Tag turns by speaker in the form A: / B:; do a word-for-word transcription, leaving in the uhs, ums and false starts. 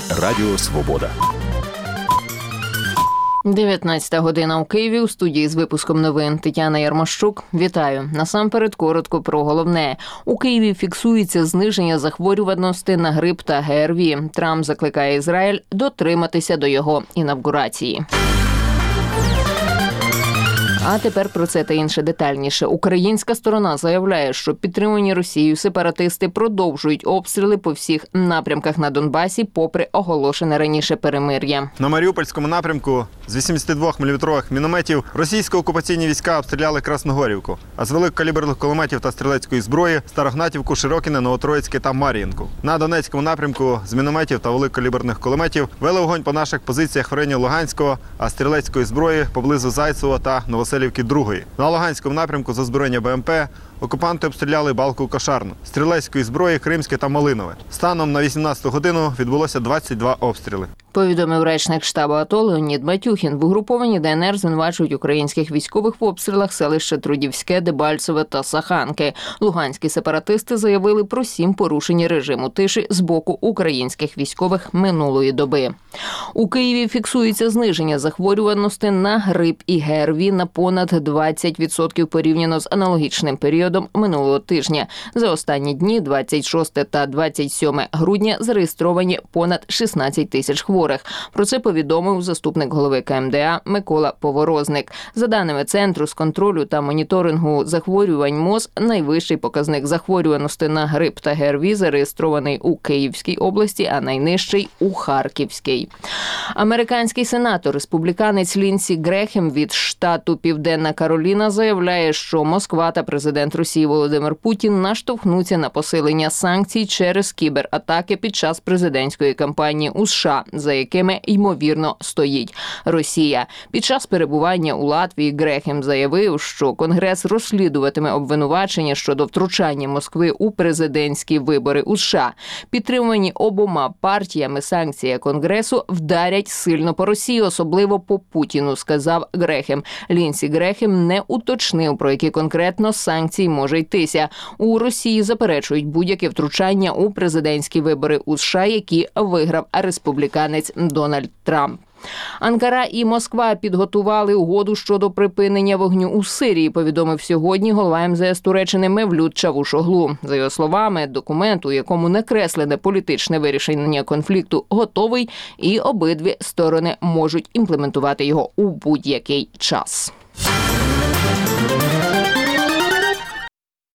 A: Радіо Свобода.
B: дев'ятнадцята година у Києві. У студії з випуском новин Тетяна Ярмощук. Вітаю. Насамперед коротко про головне. У Києві фіксується зниження захворюваності на грип та ГРВІ. Трамп закликає Ізраїль дотриматися до його інавгурації. А тепер про це та інше детальніше. Українська сторона заявляє, що підтримані Росією сепаратисти продовжують обстріли по всіх напрямках на Донбасі, попри оголошене раніше перемир'я.
C: На Маріупольському напрямку з вісімдесятидвоміліметрових мінометів російсько-окупаційні війська обстріляли Красногорівку, а з великокаліберних кулеметів та стрілецької зброї – Старогнатівку, Широкине, Новотроїцьке та Мар'їнку. На Донецькому напрямку з мінометів та великокаліберних кулеметів вели вогонь по наших позиціях в районі Луганського, а стрілецької зброї поблизу Зайцева та Новоселівки другої. На Луганському напрямку з озброєння БМП окупанти обстріляли Балку Кошарну, стрілецької зброї Кримське та Малинове. Станом на вісімнадцяту годину відбулося двадцять два обстріли.
B: Повідомив речник штабу АТО Леонід Матюхін. В угрупованні ДНР звинувачують українських військових в обстрілах селища Трудівське, Дебальцеве та Саханки. Луганські сепаратисти заявили про сім порушень режиму тиші з боку українських військових минулої доби. У Києві фіксується зниження захворюваності на грип і ГРВІ на понад двадцять відсотків порівняно з аналогічним періодом минулого тижня. За останні дні, двадцять шостого та двадцять сьомого грудня, зареєстровані понад шістнадцять тисяч хворих. Про це повідомив заступник голови КМДА Микола Поворозник. За даними Центру з контролю та моніторингу захворювань МОЗ, найвищий показник захворюваності на грип та ГРВІ зареєстрований у Київській області, а найнижчий – у Харківській. Американський сенатор, республіканець Лінсі Грехем від штату Південна Кароліна заявляє, що Москва та президент Росії Володимир Путін наштовхнуться на посилення санкцій через кібератаки під час президентської кампанії у США, за якими, ймовірно, стоїть Росія. Під час перебування у Латвії Грехем заявив, що Конгрес розслідуватиме обвинувачення щодо втручання Москви у президентські вибори у США. Підтримувані обома партіями санкції Конгресу вдарять сильно по Росії, особливо по Путіну, сказав Грехем. Лінсі Грехем не уточнив, про які конкретно санкції може йтися. У Росії заперечують будь-яке втручання у президентські вибори у США, які виграв республіканець Дональд Трамп. Анкара і Москва підготували угоду щодо припинення вогню у Сирії, повідомив сьогодні голова МЗС Туреччини Мевлют Чавушоглу. За його словами, документ, у якому накреслене політичне вирішення конфлікту, готовий, і обидві сторони можуть імплементувати його у будь-який час.